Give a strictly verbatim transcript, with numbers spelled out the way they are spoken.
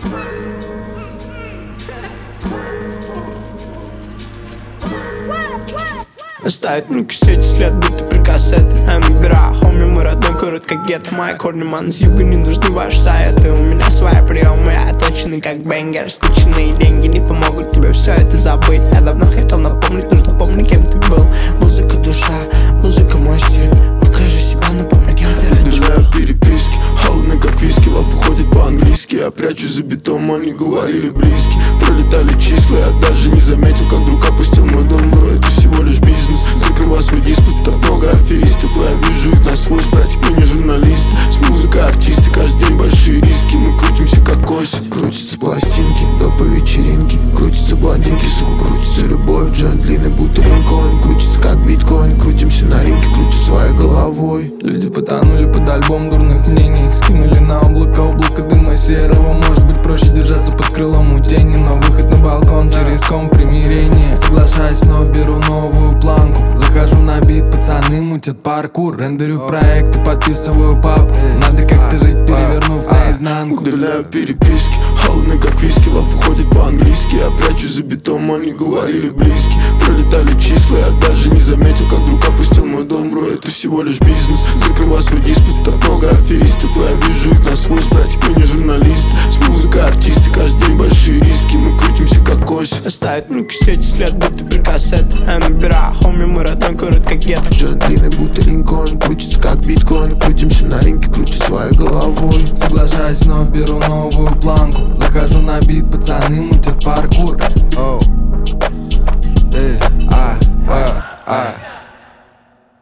Оставить на кассете след, будто при кассете. Я набираю, хоми, мой родной город как гетто. Мои корни, ман, с юга, не нужны ваши советы. У меня свои приемы, я точный как бенгер. Скучные деньги не помогут тебе все это забыть. Я давно хотел напомнить, нужно помнить, кем ты был. Музыка душа, музыка мой стиль. Покажи себя, напомни, кем ты раньше был. Удаляю переписки, холодно как виски. Лав уходит по-английски, я прячусь за битом, они говорили близки. Пролетали числа, я даже не заметил, как вдруг опустил мой дом. Бро, это всего лишь бизнес. Закрываю свой диспут, так много аферистов. И я вижу их насквозь, братик, мы не журналисты. С музыкой артисты, каждый день большие риски. Мы крутимся как оси. Крутятся пластинки, допы вечеринки. Крутятся блондинки, сука, крутится любовь. Джон длинный, будто линкольн. Крутится как биткоин, крутимся на ринге, крутим своей головой. Люди потонули под альбом дурных мнений. Скинули на облако, облако дыма серого. Может быть проще держаться под крылом у тени, но выход на балкон через ком примирения. Соглашаюсь, вновь беру новую планку. Захожу на бит, пацаны мутят паркур. Рендерю проекты, подписываю папку. Надо как-то жить, перевернув наизнанку. Удаляю переписки, холодно как виски. Лав уходит по-английски, я прячусь за битом, они говорили близки. Пролетали числа, я даже не заметил, как вдруг опустил мой дом. Бро, это всего лишь бизнес. Закрываю свой диспут, так много аферистов. И я вижу их насквозь, братик, мы не журналисты. С музыкой артисты, каждый день большие риски. Мы крутимся как оси. Оставить на кассете след, будто при кассете. Я набираю, хоми, мой родной город как гетто. Джон длинный, будто линкольн. Крутится как биткоин, крутимся на ринге, крутим своей головой. Соглашаюсь, вновь беру новую планку. Захожу на бит, пацаны мутят паркур. Оу. Эй, а, а, а.